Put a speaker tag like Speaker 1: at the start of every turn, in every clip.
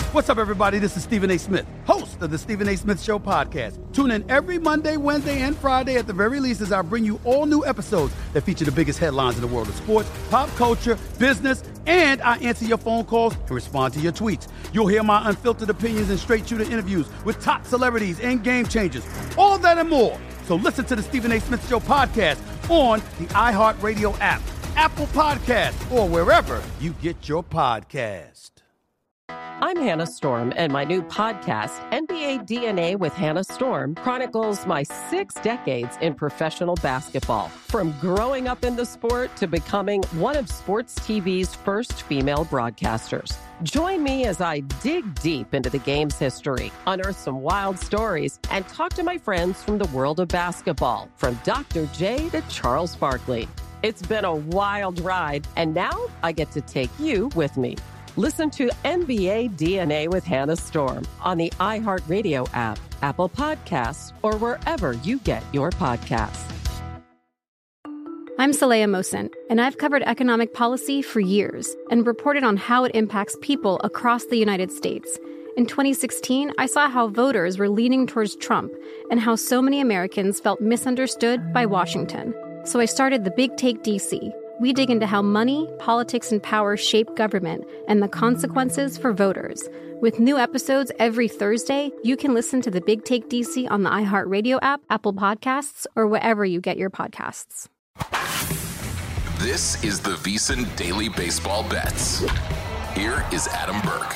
Speaker 1: What's up, everybody? This is Stephen A. Smith, host of the Stephen A. Smith Show podcast. Tune in every Monday, Wednesday, and Friday at the very least as I bring you all new episodes that feature the biggest headlines in the world of sports, pop culture, business, and I answer your phone calls and respond to your tweets. You'll hear my unfiltered opinions and straight-shooter interviews with top celebrities and game changers. All that and more. So listen to the Stephen A. Smith Show podcast on the iHeartRadio app, Apple Podcasts, or wherever you get your podcast.
Speaker 2: I'm Hannah Storm, and my new podcast, NBA DNA with Hannah Storm, chronicles my 6 decades in professional basketball. From growing up in the sport to becoming one of sports TV's first female broadcasters. Join me as I dig deep into the game's history, unearth some wild stories, and talk to my friends from the world of basketball, from Dr. J to Charles Barkley. It's been a wild ride, and now I get to take you with me. Listen to NBA DNA with Hannah Storm on the iHeartRadio app, Apple Podcasts, or wherever you get your podcasts.
Speaker 3: I'm Saleha Mohsin, and I've covered economic policy for years and reported on how it impacts people across the United States. In 2016, I saw how voters were leaning towards Trump and how so many Americans felt misunderstood by Washington. So I started the Big Take DC. We dig into how money, politics, and power shape government and the consequences for voters. With new episodes every Thursday, you can listen to the Big Take DC on the iHeartRadio app, Apple Podcasts, or wherever you get your podcasts.
Speaker 4: This is the VSiN Daily Baseball Bets. Here is Adam Burke.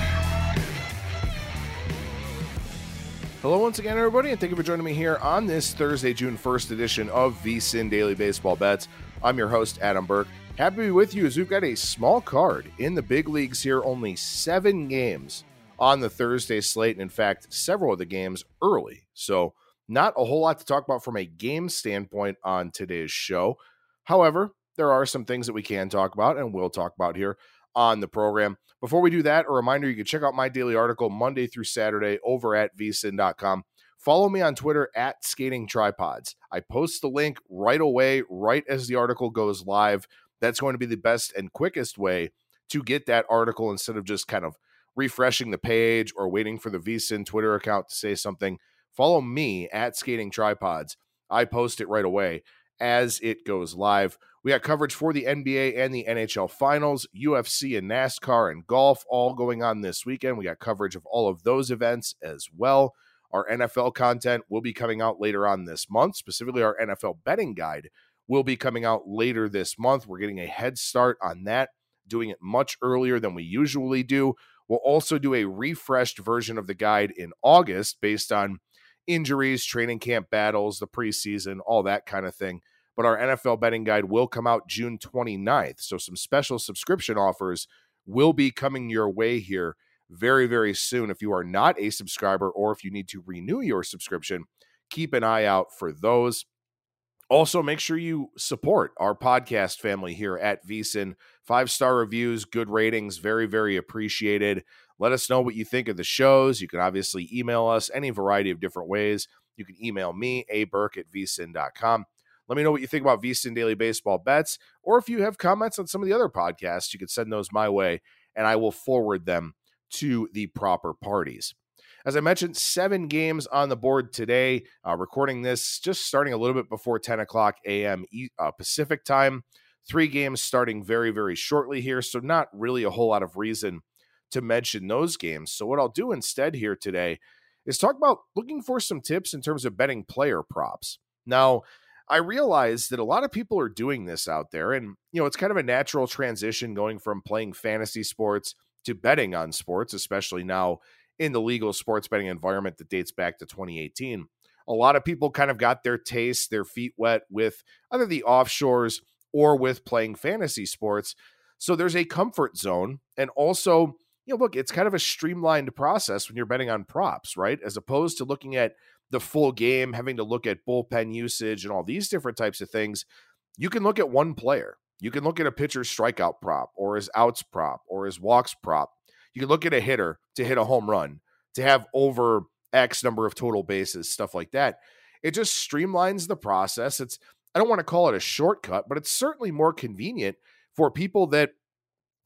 Speaker 5: Hello once again, everybody, and thank you for joining me here on this Thursday, June 1st edition of VSiN Daily Baseball Bets. I'm your host, Adam Burke. Happy to be with you as we've got a small card in the big leagues here. Only 7 games on the Thursday slate, and in fact, several of the games early. So not a whole lot to talk about from a game standpoint on today's show. However, there are some things that we can talk about and will talk about here on the program. Before we do that, a reminder, you can check out my daily article Monday through Saturday over at vsin.com. Follow me on Twitter at Skating Tripods. I post the link right away, right as the article goes live. That's going to be the best and quickest way to get that article instead of just kind of refreshing the page or waiting for the VSiN Twitter account to say something. Follow me at Skating Tripods. I post it right away as it goes live. We got coverage for the NBA and the NHL Finals, UFC and NASCAR and golf all going on this weekend. We got coverage of all of those events as well. Our NFL content will be coming out later on this month. Specifically, our NFL betting guide will be coming out later this month. We're getting a head start on that, doing it much earlier than we usually do. We'll also do a refreshed version of the guide in August based on injuries, training camp battles, the preseason, all that kind of thing. But our NFL betting guide will come out June 29th. So some special subscription offers will be coming your way here very, very soon. If you are not a subscriber or if you need to renew your subscription, keep an eye out for those. Also, make sure you support our podcast family here at VSiN. 5-star reviews, good ratings, very, very appreciated. Let us know what you think of the shows. You can obviously email us any variety of different ways. You can email me, aburke@vsin.com. Let me know what you think about VSiN Daily Baseball Bets, or if you have comments on some of the other podcasts, you can send those my way, and I will forward them to the proper parties. As I mentioned, 7 games on the board today. Recording this just starting a little bit before 10 o'clock a.m. Pacific time. 3 games starting very, very shortly here, so not really a whole lot of reason to mention those games. So what I'll do instead here today is talk about looking for some tips in terms of betting player props. Now, I realize that a lot of people are doing this out there, and it's kind of a natural transition going from playing fantasy sports to betting on sports, especially now in the legal sports betting environment that dates back to 2018. A lot of people kind of got their taste, their feet wet with either the offshores or with playing fantasy sports. So there's a comfort zone. And also, look, it's kind of a streamlined process when you're betting on props, right? As opposed to looking at the full game, having to look at bullpen usage and all these different types of things. You can look at one player. You can look at a pitcher's strikeout prop or his outs prop or his walks prop. You can look at a hitter to hit a home run, to have over X number of total bases, stuff like that. It just streamlines the process. I don't want to call it a shortcut, but it's certainly more convenient for people that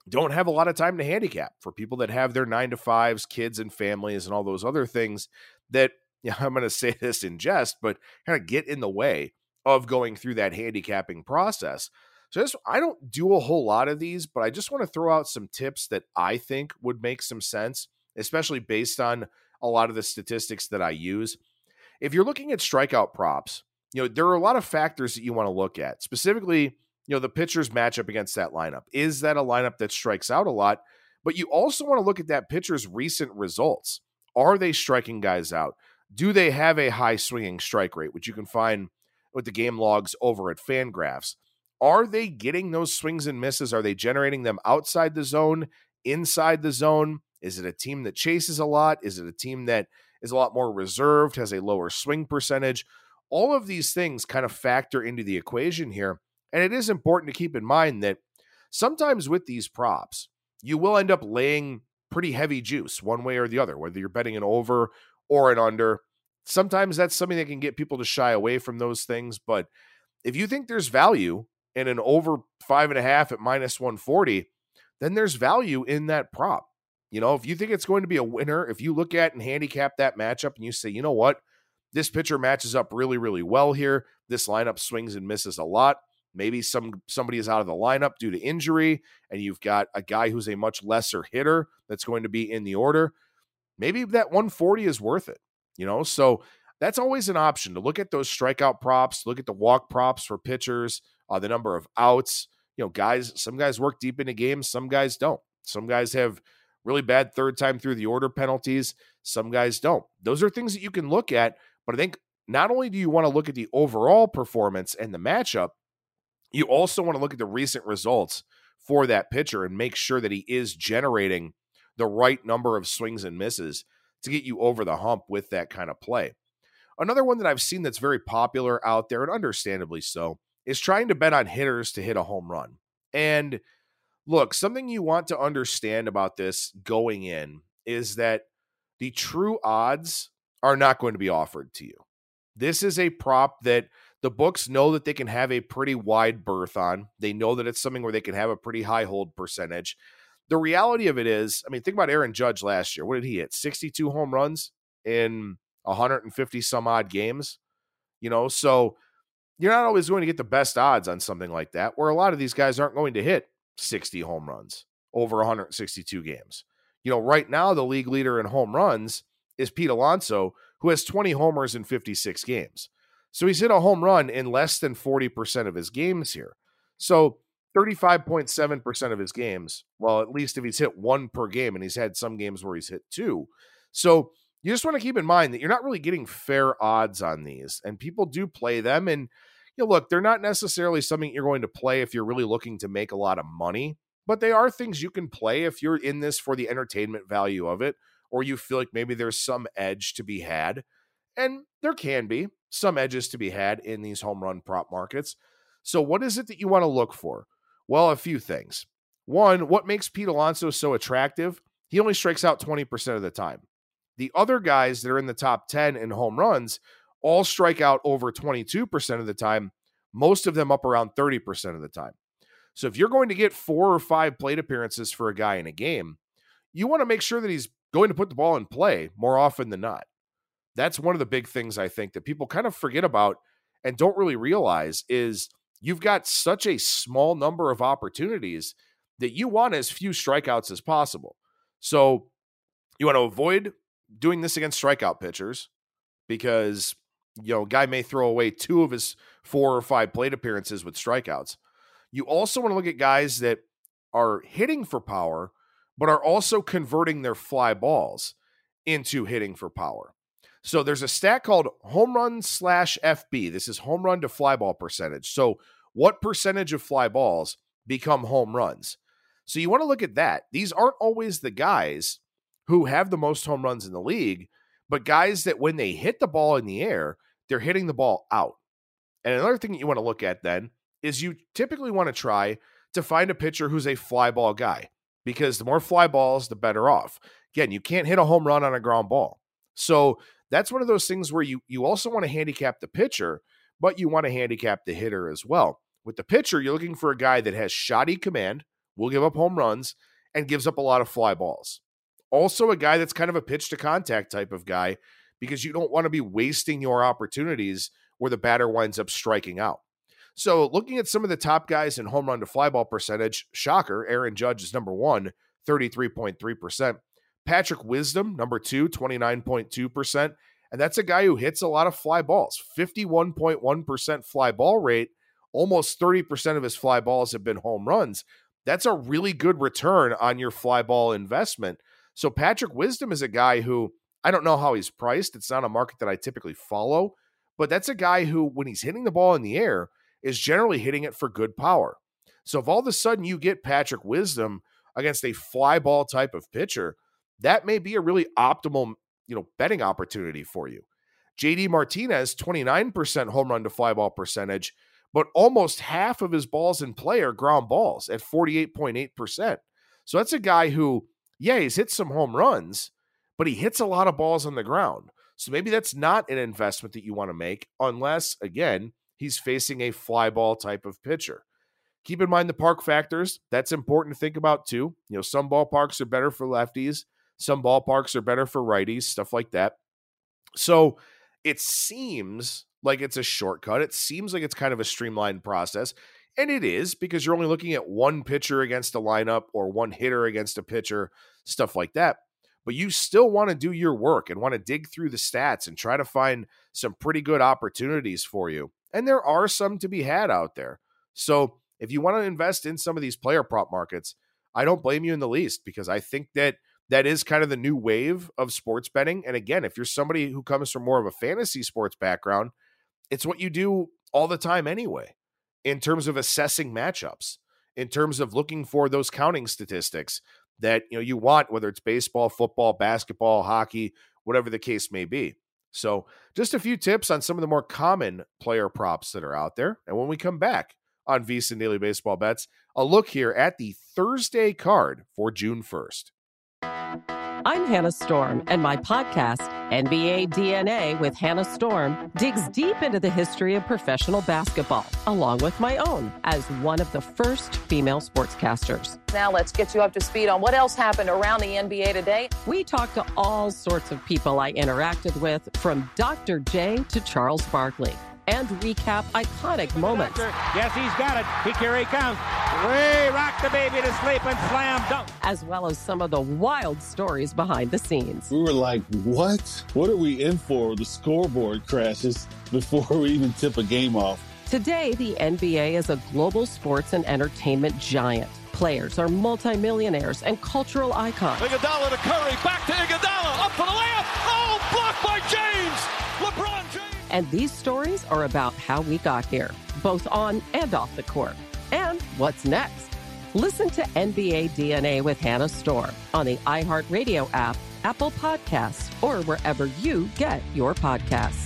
Speaker 5: don't have a lot of time to handicap. For people that have their 9-to-5s, kids and families and all those other things that, I'm going to say this in jest, but kind of get in the way of going through that handicapping process. So I don't do a whole lot of these, but I just want to throw out some tips that I think would make some sense, especially based on a lot of the statistics that I use. If you're looking at strikeout props, there are a lot of factors that you want to look at. Specifically, the pitcher's matchup against that lineup. Is that a lineup that strikes out a lot? But you also want to look at that pitcher's recent results. Are they striking guys out? Do they have a high swinging strike rate, which you can find with the game logs over at Fangraphs? Are they getting those swings and misses? Are they generating them outside the zone, inside the zone? Is it a team that chases a lot? Is it a team that is a lot more reserved, has a lower swing percentage? All of these things kind of factor into the equation here. And it is important to keep in mind that sometimes with these props, you will end up laying pretty heavy juice one way or the other, whether you're betting an over or an under. Sometimes that's something that can get people to shy away from those things. But if you think there's value in an over 5.5 at -140, then there's value in that prop. If you think it's going to be a winner, if you look at and handicap that matchup and you say, you know what, this pitcher matches up really, really well here. This lineup swings and misses a lot. Maybe somebody is out of the lineup due to injury, and you've got a guy who's a much lesser hitter that's going to be in the order. Maybe that 140 is worth it. So that's always an option to look at those strikeout props, look at the walk props for pitchers, the number of outs. Some guys work deep into games, some guys don't. Some guys have really bad third time through the order penalties. Some guys don't. Those are things that you can look at, but I think not only do you want to look at the overall performance and the matchup, you also want to look at the recent results for that pitcher and make sure that he is generating the right number of swings and misses to get you over the hump with that kind of play. Another one that I've seen that's very popular out there, and understandably so, is trying to bet on hitters to hit a home run. And look, something you want to understand about this going in is that the true odds are not going to be offered to you. This is a prop that the books know that they can have a pretty wide berth on. They know that it's something where they can have a pretty high hold percentage. The reality of it is, think about Aaron Judge last year. What did he hit? 62 home runs in 150 some odd games. So you're not always going to get the best odds on something like that, where a lot of these guys aren't going to hit 60 home runs over 162 games. Right now, the league leader in home runs is Pete Alonso, who has 20 homers in 56 games. So he's hit a home run in less than 40% of his games here. So 35.7% of his games, well, at least if he's hit one per game, and he's had some games where he's hit two. So you just want to keep in mind that you're not really getting fair odds on these, and people do play them. And look, they're not necessarily something you're going to play if you're really looking to make a lot of money, but they are things you can play if you're in this for the entertainment value of it, or you feel like maybe there's some edge to be had. And there can be some edges to be had in these home run prop markets. So what is it that you want to look for? Well, a few things. One, what makes Pete Alonso so attractive? He only strikes out 20% of the time. The other guys that are in the top 10 in home runs all strike out over 22% of the time, most of them up around 30% of the time. So if you're going to get 4 or 5 plate appearances for a guy in a game, you want to make sure that he's going to put the ball in play more often than not. That's one of the big things I think that people kind of forget about and don't really realize is you've got such a small number of opportunities that you want as few strikeouts as possible. So you want to avoid doing this against strikeout pitchers because, a guy may throw away 2 of his 4 or 5 plate appearances with strikeouts. You also want to look at guys that are hitting for power, but are also converting their fly balls into hitting for power. So there's a stat called home run /FB. This is home run to fly ball percentage. So what percentage of fly balls become home runs? So you want to look at that. These aren't always the guys who have the most home runs in the league, but guys that when they hit the ball in the air, they're hitting the ball out. And another thing that you want to look at then is you typically want to try to find a pitcher who's a fly ball guy, because the more fly balls, the better off. Again, you can't hit a home run on a ground ball. So that's one of those things where you also want to handicap the pitcher, but you want to handicap the hitter as well. With the pitcher, you're looking for a guy that has shoddy command, will give up home runs, and gives up a lot of fly balls. Also a guy that's kind of a pitch to contact type of guy because you don't want to be wasting your opportunities where the batter winds up striking out. So looking at some of the top guys in home run to fly ball percentage, shocker, Aaron Judge is number 1, 33.3%. Patrick Wisdom, number 2, 29.2%. And that's a guy who hits a lot of fly balls, 51.1% fly ball rate. Almost 30% of his fly balls have been home runs. That's a really good return on your fly ball investment. So Patrick Wisdom is a guy who, I don't know how he's priced. It's not a market that I typically follow, but that's a guy who, when he's hitting the ball in the air, is generally hitting it for good power. So if all of a sudden you get Patrick Wisdom against a fly ball type of pitcher, that may be a really optimal, betting opportunity for you. JD Martinez, 29% home run to fly ball percentage, but almost half of his balls in play are ground balls at 48.8%. So that's a guy who, he's hit some home runs, but he hits a lot of balls on the ground. So maybe that's not an investment that you want to make unless, again, he's facing a fly ball type of pitcher. Keep in mind the park factors. That's important to think about too. Some ballparks are better for lefties. Some ballparks are better for righties, stuff like that. So it seems like it's a shortcut. It seems like it's kind of a streamlined process. And it is, because you're only looking at one pitcher against a lineup or one hitter against a pitcher, stuff like that. But you still want to do your work and want to dig through the stats and try to find some pretty good opportunities for you. And there are some to be had out there. So if you want to invest in some of these player prop markets, I don't blame you in the least, because I think that is kind of the new wave of sports betting. And again, if you're somebody who comes from more of a fantasy sports background, it's what you do all the time anyway, in terms of assessing matchups, in terms of looking for those counting statistics that you want, whether it's baseball, football, basketball, hockey, whatever the case may be. So just a few tips on some of the more common player props that are out there. And when we come back on VSiN Daily Baseball Bets, a look here at the Thursday card for June 1st.
Speaker 2: I'm Hannah Storm, and my podcast, NBA DNA with Hannah Storm, digs deep into the history of professional basketball, along with my own, as one of the first female sportscasters.
Speaker 6: Now let's get you up to speed on what else happened around the NBA today.
Speaker 2: We talk to all sorts of people I interacted with, from Dr. J to Charles Barkley, and recap iconic moments.
Speaker 7: Yes, he's got it. Here he comes. Way rock the baby to sleep and slam dunk.
Speaker 2: As well as some of the wild stories behind the scenes.
Speaker 8: We were like, what? What are we in for? The scoreboard crashes before we even tip a game off.
Speaker 2: Today, the NBA is a global sports and entertainment giant. Players are multimillionaires and cultural icons.
Speaker 9: Iguodala to Curry, back to Iguodala, up for the layup. Oh, blocked by James. LeBron James.
Speaker 2: And these stories are about how we got here, both on and off the court. And what's next? Listen to NBA DNA with Hannah Storm on the iHeartRadio app, Apple Podcasts, or wherever you get your podcasts.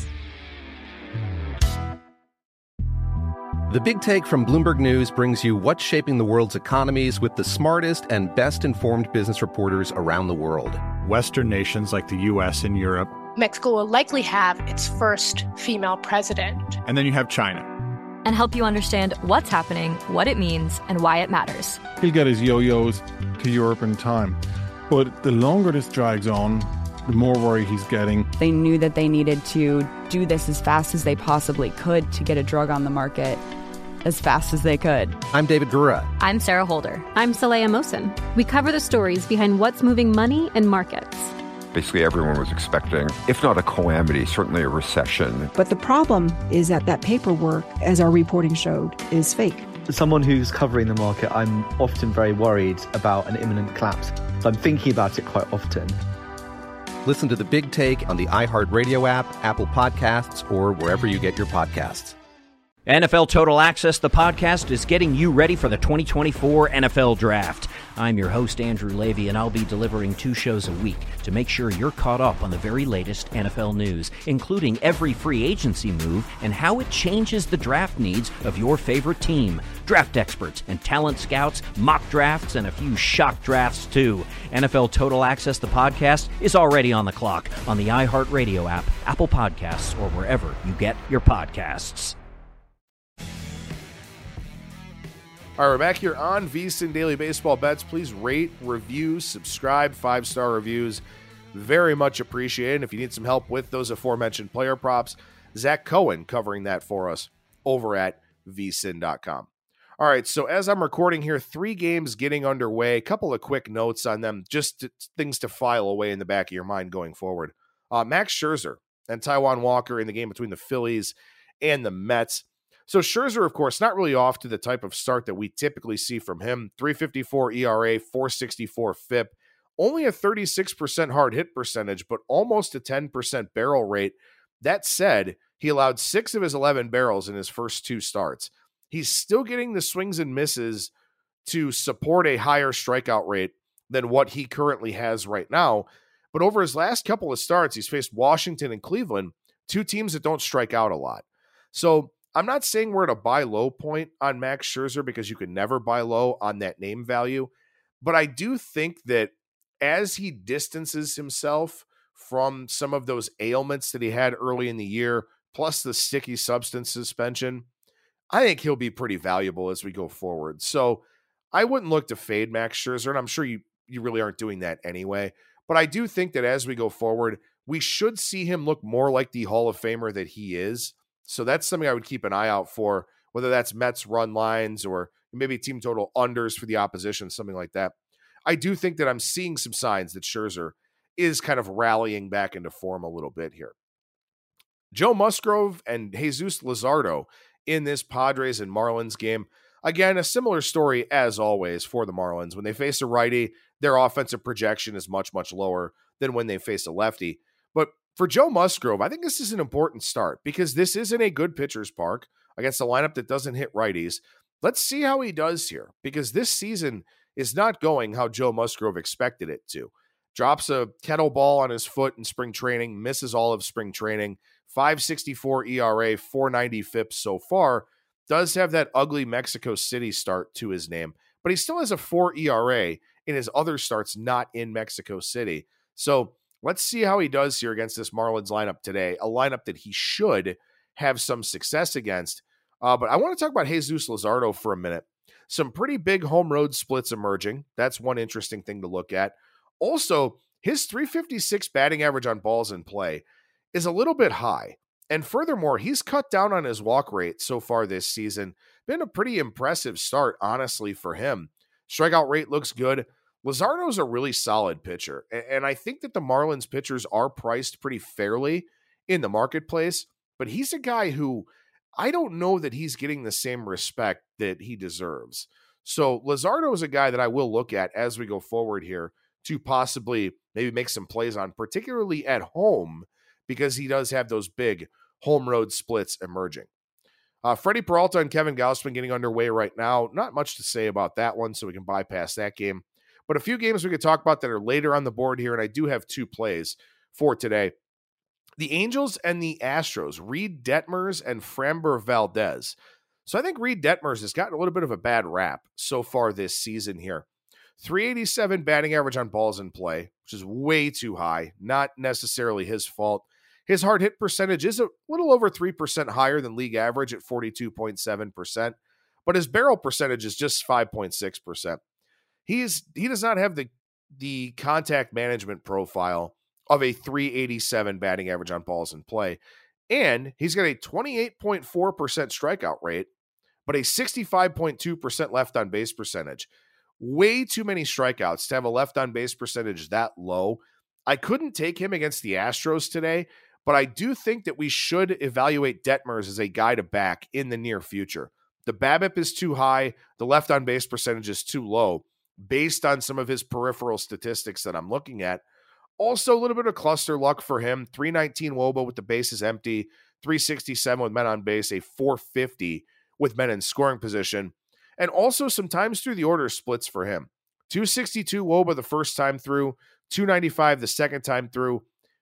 Speaker 10: The Big Take from Bloomberg News brings you what's shaping the world's economies with the smartest and best-informed business reporters around the world.
Speaker 11: Western nations like the U.S. and Europe.
Speaker 12: Mexico will likely have its first female president.
Speaker 11: And then you have China.
Speaker 13: And help you understand what's happening, what it means, and why it matters.
Speaker 14: He'll get his yo-yos to Europe in time. But the longer this drags on, the more worried he's getting.
Speaker 15: They knew that they needed to do this as fast as they possibly could to get a drug on the market as fast as they could.
Speaker 10: I'm David Gura.
Speaker 13: I'm Sarah Holder.
Speaker 3: I'm Saleha Mohsen. We cover the stories behind what's moving money and markets.
Speaker 16: Basically, everyone was expecting, if not a calamity, certainly a recession.
Speaker 17: But the problem is that paperwork, as our reporting showed, is fake.
Speaker 18: As someone who's covering the market, I'm often very worried about an imminent collapse. So I'm thinking about it quite often.
Speaker 10: Listen to The Big Take on the iHeartRadio app, Apple Podcasts, or wherever you get your podcasts.
Speaker 19: NFL Total Access, the podcast, is getting you ready for the 2024 NFL Draft. I'm your host, Andrew Levy, and I'll be delivering 2 shows a week to make sure you're caught up on the very latest NFL news, including every free agency move and how it changes the draft needs of your favorite team. Draft experts and talent scouts, mock drafts, and a few shock drafts, too. NFL Total Access, the podcast, is already on the clock on the iHeartRadio app, Apple Podcasts, or wherever you get your podcasts.
Speaker 5: All right, we're back here on VSiN Daily Baseball Bets. Please rate, review, subscribe, 5-star reviews. Very much appreciated. If you need some help with those aforementioned player props, Zach Cohen covering that for us over at vsin.com. All right, so as I'm recording here, 3 games getting underway. A couple of quick notes on them, just things to file away in the back of your mind going forward. Max Scherzer and Taijuan Walker in the game between the Phillies and the Mets. So Scherzer, of course, not really off to the type of start that we typically see from him. 3.54 ERA, 4.64 FIP, only a 36% hard hit percentage, but almost a 10% barrel rate. That said, he allowed 6 of his 11 barrels in his first 2 starts. He's still getting the swings and misses to support a higher strikeout rate than what he currently has right now. But over his last couple of starts, he's faced Washington and Cleveland, 2 teams that don't strike out a lot. So I'm not saying we're at a buy low point on Max Scherzer because you can never buy low on that name value. But I do think that as he distances himself from some of those ailments that he had early in the year, plus the sticky substance suspension, I think he'll be pretty valuable as we go forward. So I wouldn't look to fade Max Scherzer, and I'm sure you really aren't doing that anyway. But I do think that as we go forward, we should see him look more like the Hall of Famer that he is. So that's something I would keep an eye out for, whether that's Mets run lines or maybe team total unders for the opposition, something like that. I do think that I'm seeing some signs that Scherzer is kind of rallying back into form a little bit here. Joe Musgrove and Jesus Luzardo in this Padres and Marlins game. Again, a similar story as always for the Marlins. When they face a righty, their offensive projection is much, much lower than when they face a lefty. But for Joe Musgrove, I think this is an important start because this isn't a good pitcher's park against a lineup that doesn't hit righties. Let's see how he does here because this season is not going how Joe Musgrove expected it to. Drops a kettleball on his foot in spring training, misses all of spring training, 5.64 ERA, 4.90 FIP so far. Does have that ugly Mexico City start to his name, but he still has a 4 ERA in his other starts not in Mexico City. So let's see how he does here against this Marlins lineup today, a lineup that he should have some success against. But I want to talk about Jesus Luzardo for a minute. Some pretty big home road splits emerging. That's one interesting thing to look at. Also, his 356 batting average on balls in play is a little bit high. And furthermore, he's cut down on his walk rate so far this season. Been a pretty impressive start, honestly, for him. Strikeout rate looks good. Luzardo's a really solid pitcher. And I think that the Marlins pitchers are priced pretty fairly in the marketplace. But he's a guy who I don't know that he's getting the same respect that he deserves. So Luzardo is a guy that I will look at as we go forward here to possibly maybe make some plays on, particularly at home, because he does have those big home road splits emerging. Freddie Peralta and Kevin Gausman getting underway right now. Not much to say about that one, so we can bypass that game. But a few games we could talk about that are later on the board here, and I do have 2 plays for today. The Angels and the Astros, Reed Detmers and Framber Valdez. So I think Reed Detmers has gotten a little bit of a bad rap so far this season here. 387 batting average on balls in play, which is way too high. Not necessarily his fault. His hard hit percentage is a little over 3% higher than league average at 42.7%, but his barrel percentage is just 5.6%. He does not have the contact management profile of a 387 batting average on balls in play, and he's got a 28.4% strikeout rate, but a 65.2% left on base percentage. Way too many strikeouts to have a left on base percentage that low. I couldn't take him against the Astros today, but I do think that we should evaluate Detmers as a guy to back in the near future. The BABIP is too high. The left on base percentage is too low based on some of his peripheral statistics that I'm looking at. Also, a little bit of cluster luck for him. 319 WOBA with the bases empty, 367 with men on base, a 450 with men in scoring position. And also some times through the order splits for him. 262 WOBA the first time through, 295 the second time through,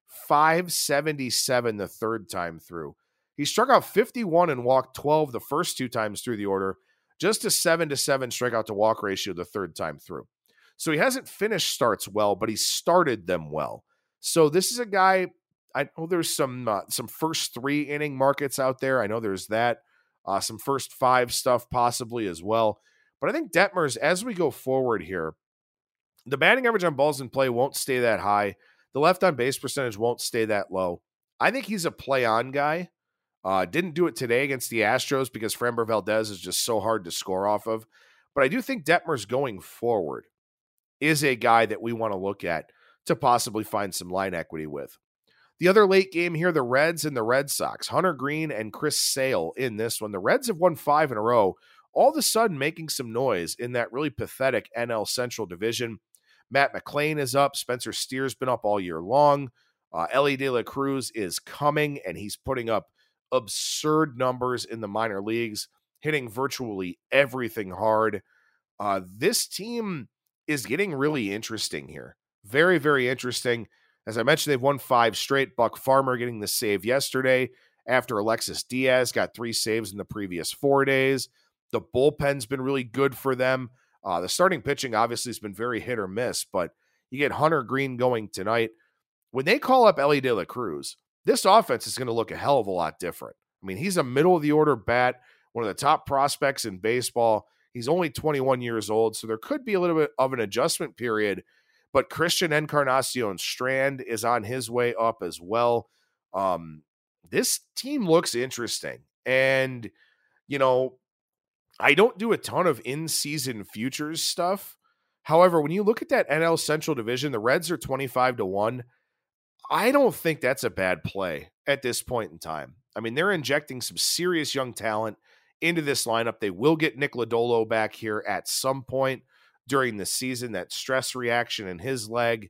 Speaker 5: 577 the third time through. He struck out 51 and walked 12 the first 2 times through the order, just a 7-7 strikeout to walk ratio the third time through. So he hasn't finished starts well, but he started them well. So this is a guy, I know there's some first 3 inning markets out there. I know there's that. Some first 5 stuff possibly as well. But But I think Detmers, as we go forward here, the batting average on balls in play won't stay that high. The left on base percentage won't stay that low. I think he's a play-on guy. Didn't do it today against the Astros because Framber Valdez is just so hard to score off of. But I do think Detmers going forward is a guy that we want to look at to possibly find some line equity with. The other late game here, the Reds and the Red Sox. Hunter Greene and Chris Sale in this one. The Reds have won 5 in a row, all of a sudden making some noise in that really pathetic NL Central division. Matt McClain is up. Spencer Steer's been up all year long. Elly De La Cruz is coming, and he's putting up absurd numbers in the minor leagues, hitting virtually everything hard. This team is getting really interesting here. Very, very interesting. As I mentioned, they've won 5 straight. Buck Farmer getting the save yesterday after Alexis Diaz got 3 saves in the previous 4 days. The bullpen's been really good for them. The starting pitching obviously has been very hit or miss, but you get Hunter Greene going tonight. When they call up Elly De La Cruz, this offense is going to look a hell of a lot different. I mean, he's a middle-of-the-order bat, one of the top prospects in baseball. He's only 21 years old, so there could be a little bit of an adjustment period, but Christian Encarnacion Strand is on his way up as well. This team looks interesting. And, you know, I don't do a ton of in-season futures stuff. However, when you look at that NL Central division, the Reds are 25-1. I don't think that's a bad play at this point in time. I mean, they're injecting some serious young talent into this lineup. They will get Nick Lodolo back here at some point during the season. That stress reaction in his leg,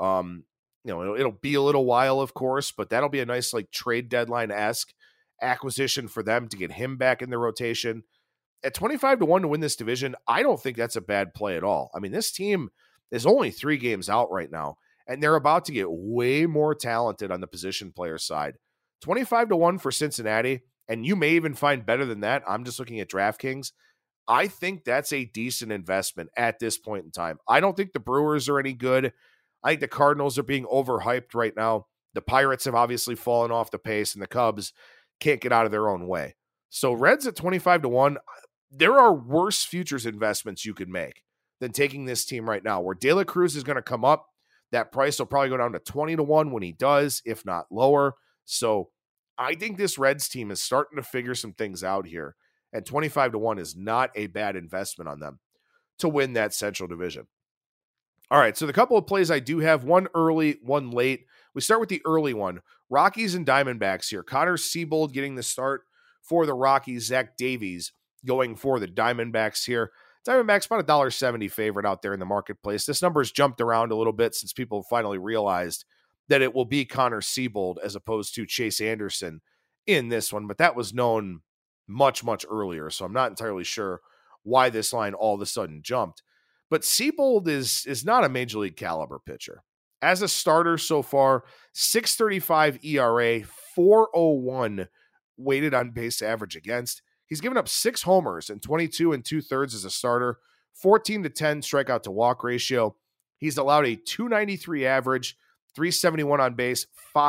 Speaker 5: it'll be a little while, of course, but that'll be a nice like trade deadline-esque acquisition for them to get him back in the rotation. At 25-1 to win this division, I don't think that's a bad play at all. I mean, this team is only 3 games out right now, and they're about to get way more talented on the position player side. 25-1 for Cincinnati, and you may even find better than that. I'm just looking at DraftKings. I think that's a decent investment at this point in time. I don't think the Brewers are any good. I think the Cardinals are being overhyped right now. The Pirates have obviously fallen off the pace, and the Cubs can't get out of their own way. So Reds at 25-1, there are worse futures investments you could make than taking this team right now, where De La Cruz is going to come up. That price will probably go down to 20-1 when he does, if not lower. So I think this Reds team is starting to figure some things out here, and 25-1 is not a bad investment on them to win that Central Division. All right, so the couple of plays I do have, one early, one late. We start with the early one. Rockies and Diamondbacks here. Connor Siebold getting the start for the Rockies. Zach Davies going for the Diamondbacks here. Diamondbacks about $1.70 favorite out there in the marketplace. This number has jumped around a little bit since people finally realized that it will be Connor Siebold as opposed to Chase Anderson in this one, but that was known much, much earlier, so I'm not entirely sure why this line all of a sudden jumped. But Siebold is not a major league caliber pitcher. As a starter so far, 6.35 ERA, 4.01 weighted on base average against. He's given up 6 homers and 22 2/3 as a starter, 14-10 strikeout to walk ratio. He's allowed a 293 average, 371 on base,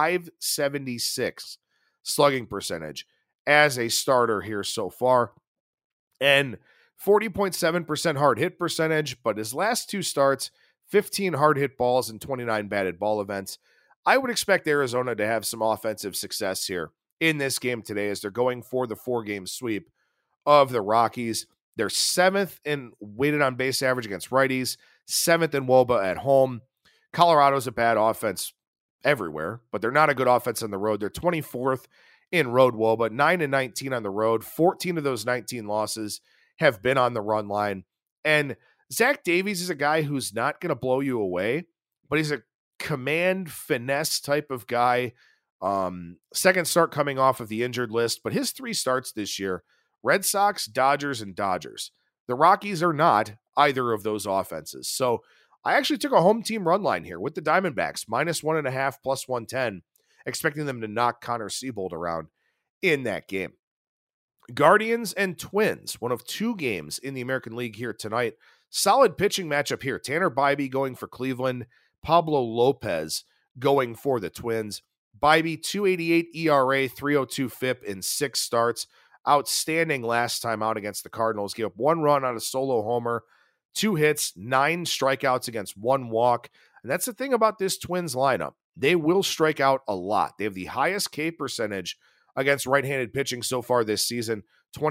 Speaker 5: 576 slugging percentage as a starter here so far, and 40.7% hard hit percentage. But his last 2 starts, 15 hard hit balls and 29 batted ball events. I would expect Arizona to have some offensive success here in this game today as they're going for the 4-game sweep of the Rockies. They're 7th in weighted on base average against righties, 7th in WOBA at home. Colorado's a bad offense everywhere, but they're not a good offense on the road. They're 24th in road WOBA, 9-19 on the road. 14 of those 19 losses have been on the run line. And Zach Davies is a guy who's not going to blow you away, but he's a command finesse type of guy. Second start coming off of the injured list, but his 3 starts this year, Red Sox, Dodgers, and Dodgers. The Rockies are not either of those offenses. So I actually took a home team run line here with the Diamondbacks, -1.5, +110, expecting them to knock Connor Siebold around in that game. Guardians and Twins, one of 2 games in the American League here tonight. Solid pitching matchup here. Tanner Bibee going for Cleveland, Pablo Lopez going for the Twins. Bibee, 2.88 ERA, 3.02 FIP in 6 starts. outstanding last time out against the Cardinals. Gave up 1 run on a solo homer, 2 hits, 9 strikeouts against 1 walk. And that's the thing about this Twins lineup. They will strike out a lot. They have the highest K percentage against right-handed pitching so far this season,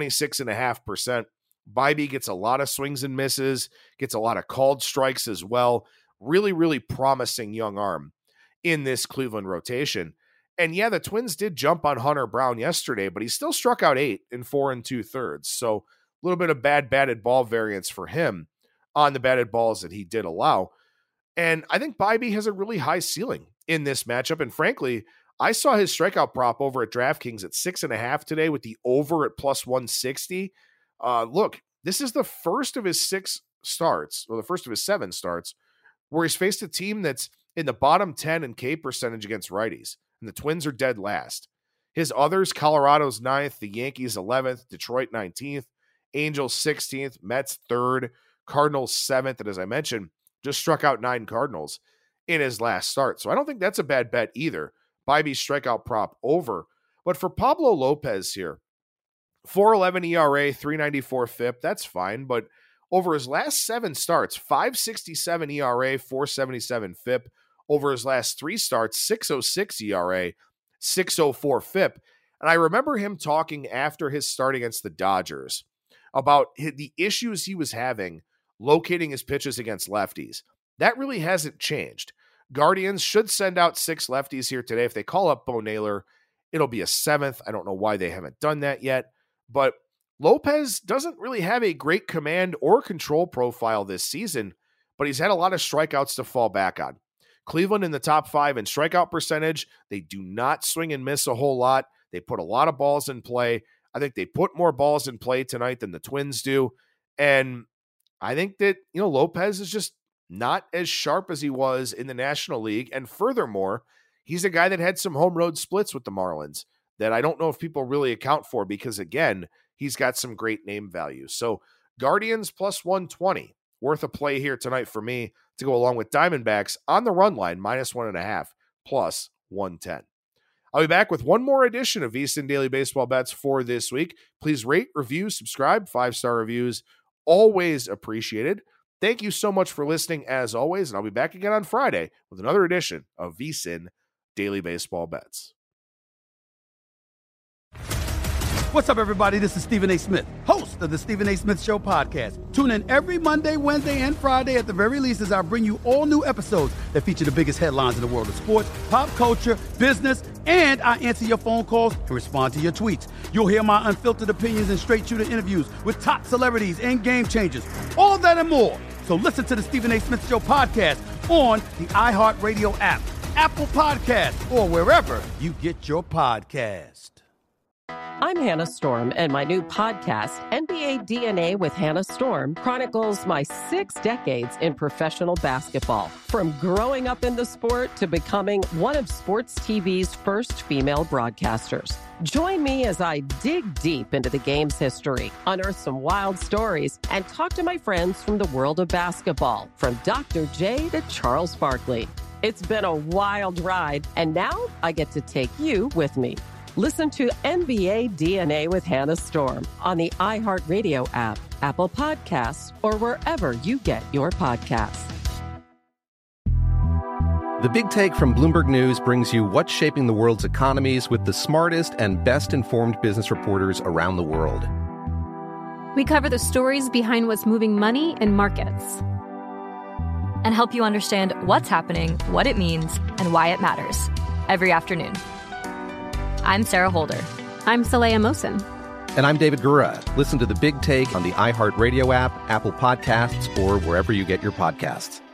Speaker 5: 26.5%. Bibee gets a lot of swings and misses, gets a lot of called strikes as well. Really, really promising young arm in this Cleveland rotation. And yeah, the Twins did jump on Hunter Brown yesterday, but he still struck out 8 in 4 2/3. So a little bit of bad batted ball variance for him on the batted balls that he did allow. And I think Bibee has a really high ceiling in this matchup. And frankly, I saw his strikeout prop over at DraftKings at 6.5 today with the over at plus 160. Look, this is the first of his 6 starts, or the first of his 7 starts, where he's faced a team that's in the bottom 10 in K percentage against righties. And the Twins are dead last. His others, Colorado's 9th, the Yankees 11th, Detroit 19th, Angels 16th, Mets 3rd, Cardinals 7th. And as I mentioned, just struck out 9 Cardinals in his last start. So I don't think that's a bad bet either. Bibee's strikeout prop over. But for Pablo Lopez here, 4.11 ERA, 3.94 FIP, that's fine. But over his last 7 starts, 5.67 ERA, 4.77 FIP. Over his last 3 starts, 6.06 ERA, 6.04 FIP. And I remember him talking after his start against the Dodgers about the issues he was having locating his pitches against lefties. That really hasn't changed. Guardians should send out 6 lefties here today. If they call up Bo Naylor, it'll be a 7th. I don't know why they haven't done that yet. But Lopez doesn't really have a great command or control profile this season, but he's had a lot of strikeouts to fall back on. Cleveland in the top 5 in strikeout percentage. They do not swing and miss a whole lot. They put a lot of balls in play. I think they put more balls in play tonight than the Twins do. And I think that, Lopez is just not as sharp as he was in the National League. And furthermore, he's a guy that had some home road splits with the Marlins that I don't know if people really account for because, again, he's got some great name value. So Guardians plus 120, worth a play here tonight for me to go along with Diamondbacks on the run line, minus 1.5, plus 110. I'll be back with one more edition of VSiN Daily Baseball Bets for this week. Please rate, review, subscribe, 5-star reviews, always appreciated. Thank you so much for listening as always, and I'll be back again on Friday with another edition of VSiN Daily Baseball Bets.
Speaker 1: What's up, everybody? This is Stephen A. Smith, host of the Stephen A. Smith Show podcast. Tune in every Monday, Wednesday, and Friday at the very least as I bring you all new episodes that feature the biggest headlines in the world of sports, pop culture, business, and I answer your phone calls and respond to your tweets. You'll hear my unfiltered opinions and straight-shooter interviews with top celebrities and game changers. All that and more. So listen to the Stephen A. Smith Show podcast on the iHeartRadio app, Apple Podcasts, or wherever you get your podcast.
Speaker 2: I'm Hannah Storm, and my new podcast, NBA DNA with Hannah Storm, chronicles my 6 decades in professional basketball. From growing up in the sport to becoming one of sports TV's first female broadcasters. Join me as I dig deep into the game's history, unearth some wild stories, and talk to my friends from the world of basketball, from Dr. J to Charles Barkley. It's been a wild ride, and now I get to take you with me. Listen to NBA DNA with Hannah Storm on the iHeartRadio app, Apple Podcasts, or wherever you get your podcasts.
Speaker 10: The Big Take from Bloomberg News brings you what's shaping the world's economies with the smartest and best-informed business reporters around the world.
Speaker 3: We cover the stories behind what's moving money and markets,
Speaker 13: and help you understand what's happening, what it means, and why it matters every afternoon. I'm Sarah Holder.
Speaker 3: I'm Saleha Mohsin.
Speaker 10: And I'm David Gura. Listen to The Big Take on the iHeartRadio app, Apple Podcasts, or wherever you get your podcasts.